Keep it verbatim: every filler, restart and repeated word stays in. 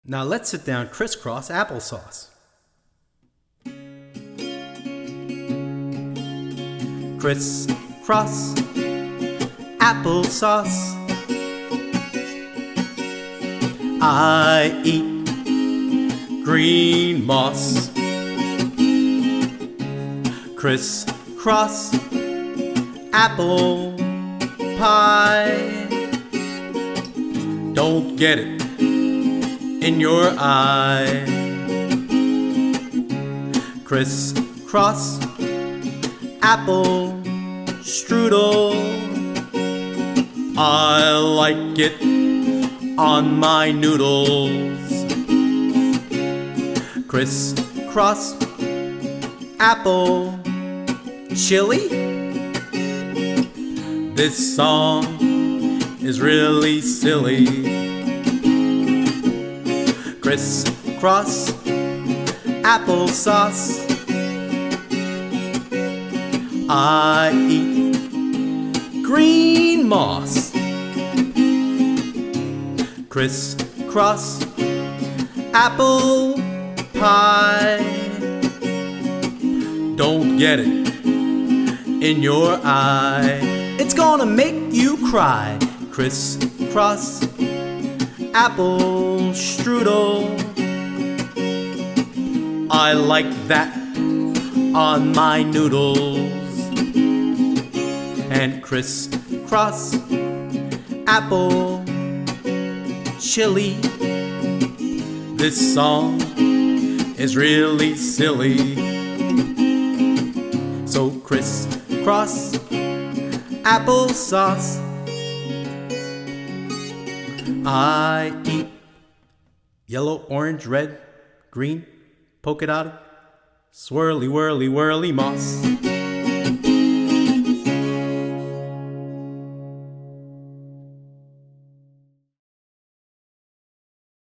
Now let's sit down crisscross applesauce. Crisscross applesauce. I eat green moss. Crisscross apple pie. Don't get it in your eye. Crisscross apple strudel. I like it on my noodles. Crisscross apple chili. This song is really silly. Crisscross applesauce. I eat green moss. Crisscross apple pie. Don't get it in your eye. It's gonna make you cry. Crisscross apple strudel. I like that on my noodles. And crisscross apple chili. This song is really silly. So crisscross applesauce. I eat yellow, orange, red, green, polka dotted, swirly, whirly, whirly moss.